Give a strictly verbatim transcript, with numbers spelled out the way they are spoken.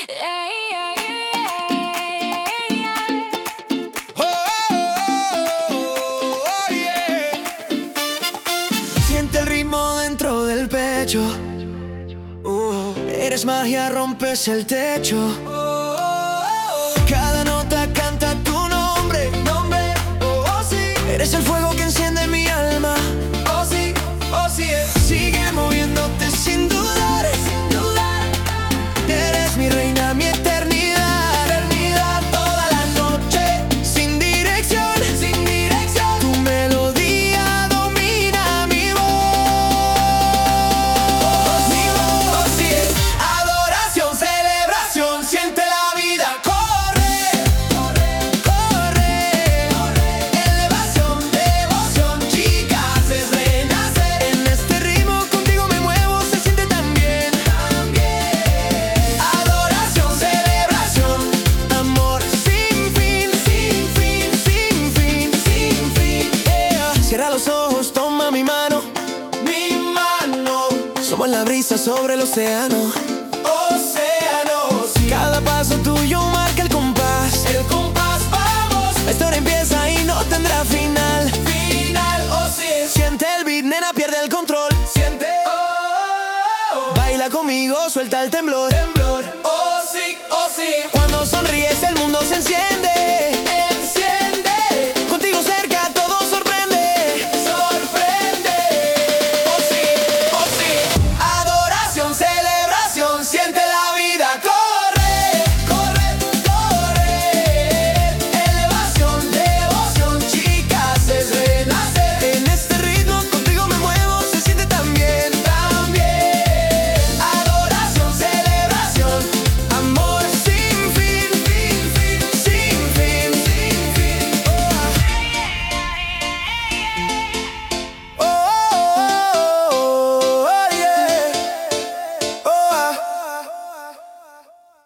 Oh, oh, oh, yeah. Siente el ritmo dentro del pecho. Uh, eres magia, rompes el techo. Cada nota canta tu nombre, nombre. Oh, oh, sí. Eres el fuego que enciende mi alma. Oh, sí, oh, sí. eh. Sigue moviéndote sin dudar, sin dudar. Eres mi reina, mi eternidad, eternidad. Toda la noche, sin dirección, sin dirección. Tu melodía domina mi voz. Mi voz, oh, sí. eh. Adoración, celebración, siente la vida. Corre, corre, corre, corre. Elevación, devoción, chicas, es renacer. En este ritmo contigo me muevo, se siente tan bien, tan bien. Adoración, celebración, amor sin fin, sin fin, sin fin, sin fin. Yeah. Cierra los ojos, toma mi mano, mi mano. Somos la brisa sobre el océano. Océano, sí. Cada paso tuyo marca el compás. El compás, vamos. La historia empieza y no tendrá final. Final, oh sí. Siente el beat, nena, pierde el control. Siente, oh, oh, oh. Baila conmigo, suelta el temblor. Temblor.